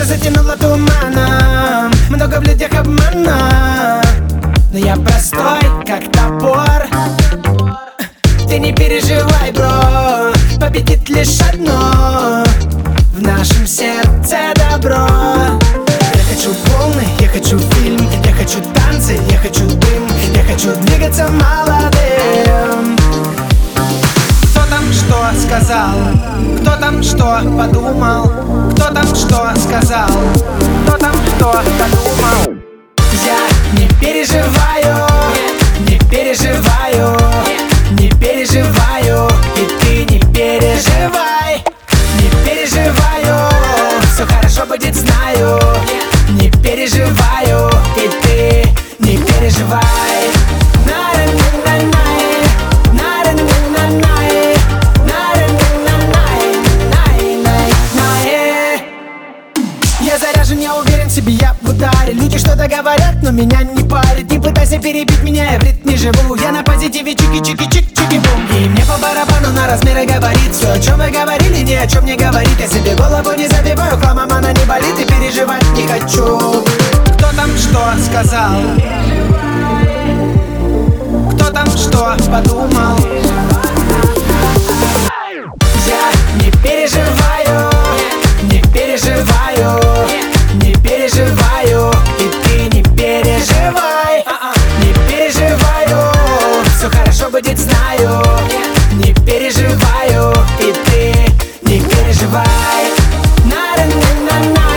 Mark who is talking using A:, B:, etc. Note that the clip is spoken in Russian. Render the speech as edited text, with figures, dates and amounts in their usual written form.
A: Душу затянуло туманом, много в людях обмана, но я простой, как топор. Ты не переживай, бро, победит лишь одно: в нашем сердце добро. Я хочу полный, я хочу фильм, я хочу танцы, я хочу дым, я хочу двигаться молодым. Кто там что сказал? Кто там что подумал? Кто там что сказал? Кто там что подумал? Я не переживаю, не переживаю, не переживаю, и ты не переживай. Не переживаю, все хорошо будет, знаю. Не переживаю, и ты не переживай. Я заряжен, я уверен в себе, я в ударе. Люди что-то говорят, но меня не парит. Не пытайся перебить меня, я в ритме живу. Я на позитиве, чики-чики-чик-чики-бум. И мне по барабану на размеры говорит. Все, о чем вы говорили, ни о чем не говорит. Я себе голову не забиваю, хламом она не болит. И переживать не хочу. Кто там что сказал? Кто там что подумал? Я не переживаю, не переживаю, не переживаю, и ты не переживай. Не переживаю, все хорошо будет, знаю. Не переживаю, и ты не переживай. На-на-на-на-на.